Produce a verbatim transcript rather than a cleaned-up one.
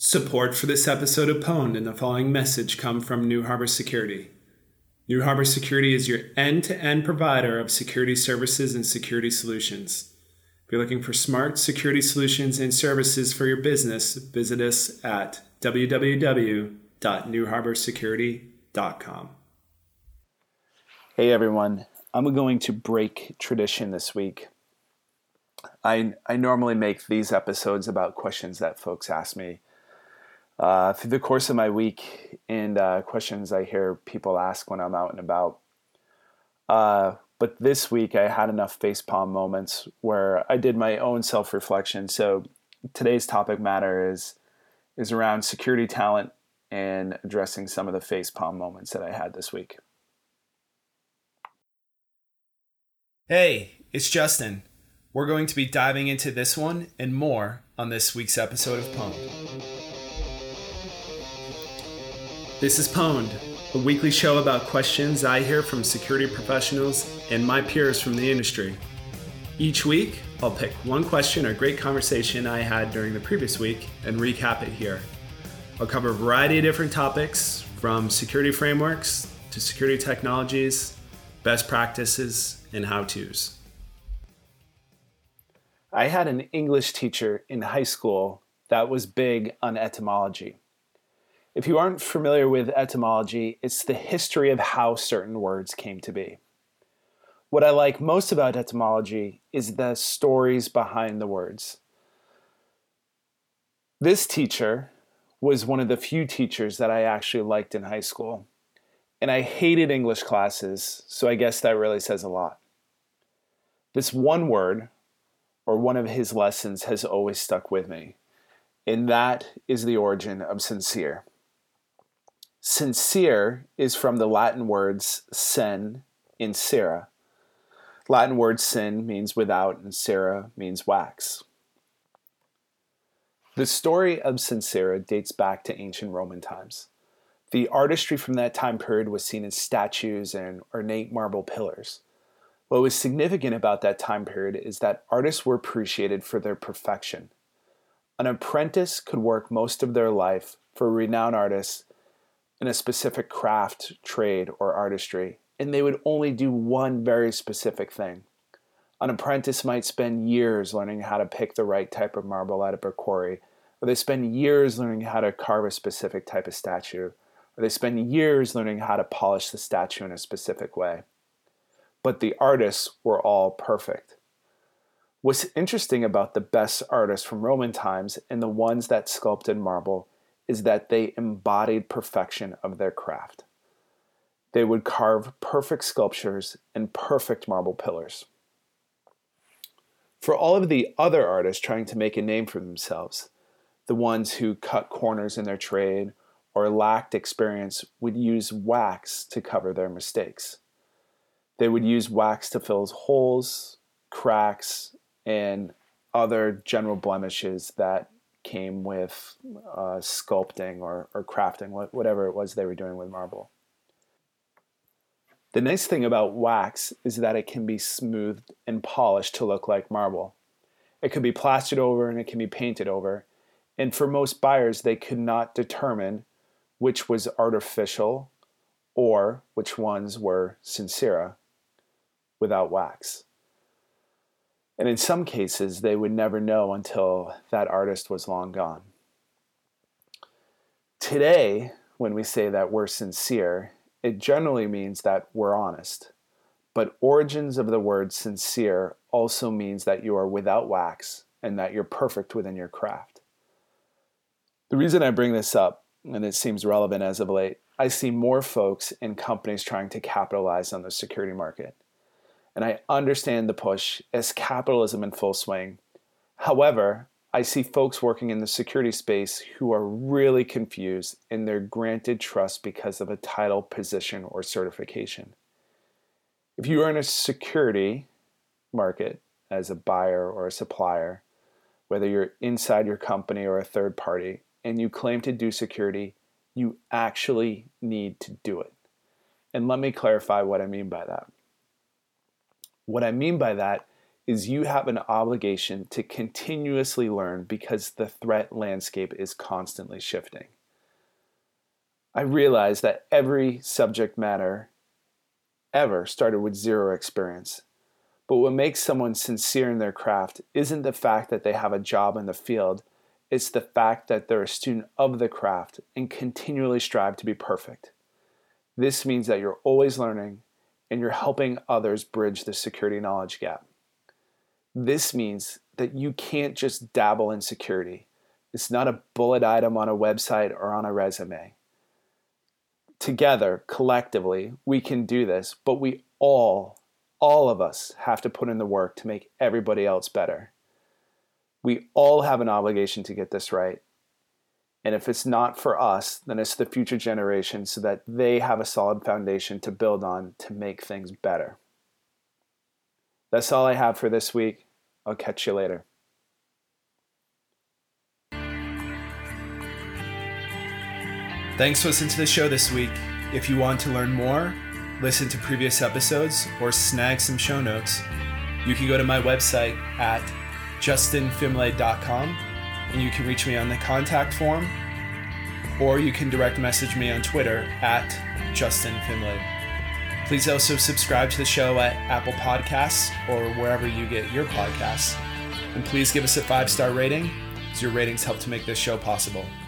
Support for this episode of Pwned and the following message come from New Harbor Security. New Harbor Security is your end-to-end provider of security services and security solutions. If you're looking for smart security solutions and services for your business, visit us at w w w dot new harbor security dot com. Hey everyone, I'm going to break tradition this week. I, I normally make these episodes about questions that folks ask me uh, through the course of my week and uh, questions I hear people ask when I'm out and about. Uh, but this week I had enough facepalm moments where I did my own self-reflection. So today's topic matter is, is around security talent and addressing some of the facepalm moments that I had this week. Hey, it's Justin. We're going to be diving into this one and more on this week's episode of Pwned. This is Pwned, a weekly show about questions I hear from security professionals and my peers from the industry. Each week, I'll pick one question or great conversation I had during the previous week and recap it here. I'll cover a variety of different topics, from security frameworks to security technologies, best practices, and how-tos. I had an English teacher in high school that was big on etymology. If you aren't familiar with etymology, it's the history of how certain words came to be. What I like most about etymology is the stories behind the words. This teacher was one of the few teachers that I actually liked in high school. And I hated English classes, so I guess that really says a lot. This one word, or one of his lessons, has always stuck with me, and that is the origin of sincere. Sincere is from the Latin words sen and cera. Latin word sin means without, and cera means wax. The story of sincere dates back to ancient Roman times. The artistry from that time period was seen in statues and ornate marble pillars. What was significant about that time period is that artists were appreciated for their perfection. An apprentice could work most of their life for a renowned artist in a specific craft, trade, or artistry, and they would only do one very specific thing. An apprentice might spend years learning how to pick the right type of marble out of a quarry, or they spend years learning how to carve a specific type of statue, or they spend years learning how to polish the statue in a specific way. But the artists were all perfect. What's interesting about the best artists from Roman times and the ones that sculpted marble is that they embodied perfection of their craft. They would carve perfect sculptures and perfect marble pillars. For all of the other artists trying to make a name for themselves, the ones who cut corners in their trade or lacked experience would use wax to cover their mistakes. They would use wax to fill holes, cracks, and other general blemishes that came with uh, sculpting or, or crafting, whatever it was they were doing with marble. The nice thing about wax is that it can be smoothed and polished to look like marble. It could be plastered over and it can be painted over. And for most buyers, they could not determine which was artificial or which ones were sincere without wax. And in some cases, they would never know until that artist was long gone. Today, when we say that we're sincere, it generally means that we're honest. But origins of the word sincere also means that you are without wax and that you're perfect within your craft. The reason I bring this up, and it seems relevant as of late, I see more folks in companies trying to capitalize on the security market. And I understand the push as capitalism in full swing. However, I see folks working in the security space who are really confused and they're granted trust because of a title, position, or certification. If you are in a security market as a buyer or a supplier, whether you're inside your company or a third party, and you claim to do security, you actually need to do it. And let me clarify what I mean by that. What I mean by that is you have an obligation to continuously learn because the threat landscape is constantly shifting. I realize that every subject matter ever started with zero experience. But what makes someone sincere in their craft isn't the fact that they have a job in the field, it's the fact that they're a student of the craft and continually strive to be perfect. This means that you're always learning and you're helping others bridge the security knowledge gap. This means that you can't just dabble in security. It's not a bullet item on a website or on a resume. Together, collectively, we can do this, but we all, all of us have to put in the work to make everybody else better. We all have an obligation to get this right. And if it's not for us, then it's the future generation so that they have a solid foundation to build on to make things better. That's all I have for this week. I'll catch you later. Thanks for listening to the show this week. If you want to learn more, listen to previous episodes, or snag some show notes, you can go to my website at justin fimlay dot com and you can reach me on the contact form, or you can direct message me on Twitter at justin fimlay. Please also subscribe to the show at Apple Podcasts or wherever you get your podcasts. And please give us a five-star rating, as your ratings help to make this show possible.